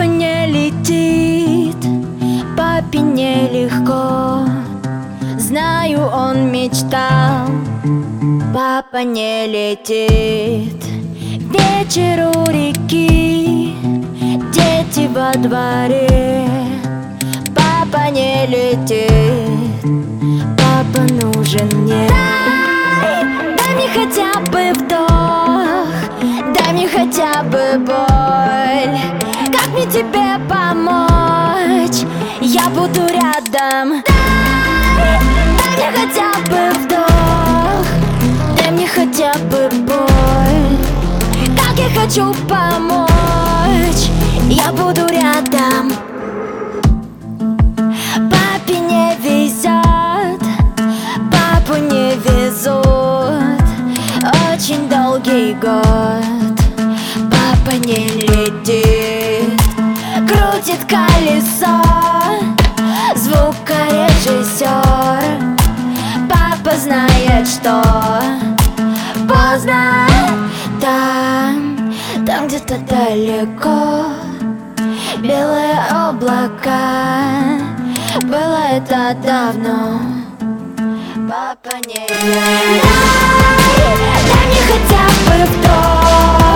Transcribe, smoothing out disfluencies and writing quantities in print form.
не летит, папе нелегко. Знаю, он мечтал, папа не летит. Вечер у реки, дети во дворе. Папа не летит, папа нужен мне. Дай мне хотя бы вдох, дай мне хотя бы боль. Как мне тебе помочь? Я буду рядом. Дай мне хотя бы вдох, дай мне хотя бы боль. Как я хочу помочь, я буду рядом. Папе не везет, папу не везут. Очень долгий год, папа не летит. Крутит колесо звукорежиссер. Папа знает, что поздно. Там где-то далеко белые облака. Было это давно, папа не летит. Дай мне хотя бы вдох,